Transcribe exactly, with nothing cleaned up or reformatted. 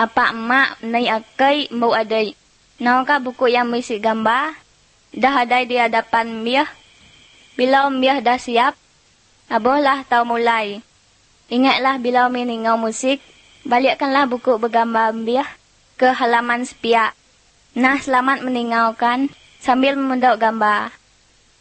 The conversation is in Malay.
Apa emak nai akai mau adai. Naukah buku yang misi gambar? Dah ada di hadapan miah. Bila miah dah siap, abohlah tau mulai. Ingatlah bila meningau musik, balikkanlah buku bergambar miah ke halaman sepiak. Nah, selamat meningaukan sambil memendok gambar.